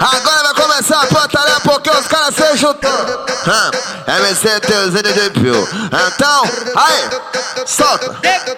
Agora vai começar a putaria porque os caras se juntam. MC Teuzinho de Pio. Então, aí, solta.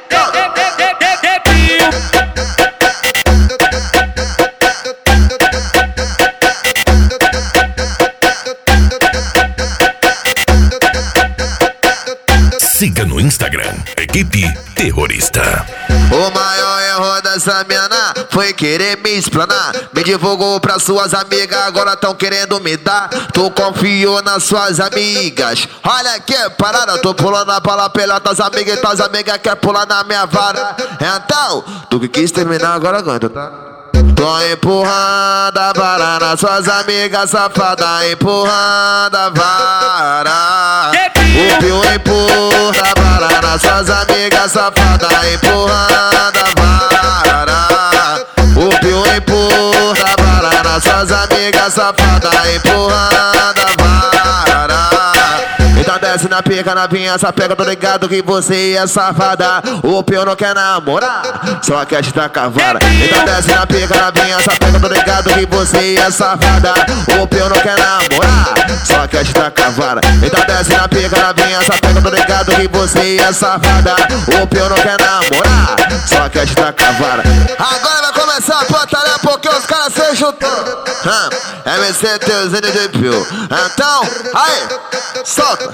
Siga no Instagram, Equipe Terrorista. O maior erro dessa mina foi querer me explanar. Me divulgou pra suas amigas, agora tão querendo me dar. Tu confiou nas suas amigas. Olha que parada, tô pulando a bola pela tuas amigas e tuas amigas quer pular na minha vara. Então, tu que quis terminar, agora aguenta, tá? Tô empurrando a vara nas suas amigas safadas, empurrando a vara. O Pio empurra a vara nas suas amigas safadas, empurrando a vara. O Pio empurra a vara nas suas amigas safadas, empurrando a vara. Então desce na pica, na vinhança, pega, tô ligado que você é safada. O Pio não quer namorar, só quer te tacar vara. Então desce na pica, na vinhança, pega, tô ligado que você é safada. O Pio não quer namorar, só quer te tacar vara. Então desce na pica, na vinhança, pega, tô ligado que você é safada. O Pio não quer namorar, só quer te tacar vara. Agora vai começar a putaria porque os caras se juntam. MC Teuzinho de Pio. Então, aí, solta.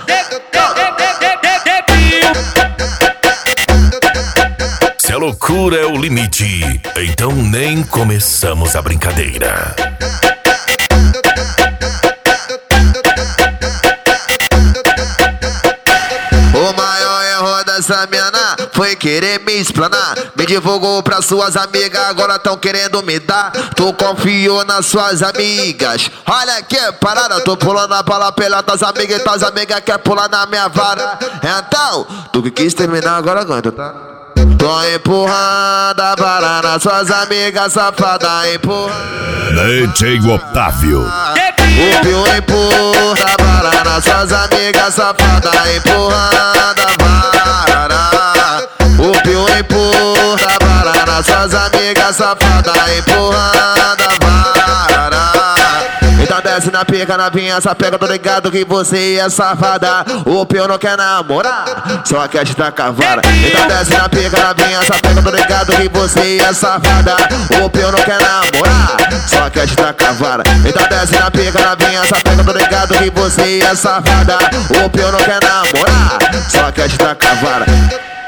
Se a loucura é o limite, então nem começamos a brincadeira. O maior erro dessa mina foi querer me explanar. Me divulgou pra suas amigas, agora tão querendo me dar. Tu confiou nas suas amigas. Olha que parada, tô pulando a bola pela tuas amigas e tuas amigas quer pular na minha vara. Então, tu que quis terminar, agora aguenta, tá? Tô empurrando a vara nas suas amigas safadas, empurrando. DJ Otávio. O Pio empurra a vara nas suas amigas safadas, empurrando a vara. O Pio empurra a vara nas suas amigas safadas, empurrando a vara. Então desce na pica, na vinhança, pega, tô ligado que você é safada. O Pio não quer namorar, só quer te tacar vara. Então desce na pica, na vinhança, pega, tô ligado que você é safada. O Pio não quer namorar, só quer te tacar vara. Então desce na pica, na vinhança, pega, tô ligado que você é safada. O Pio não quer namorar, só quer te tacar vara.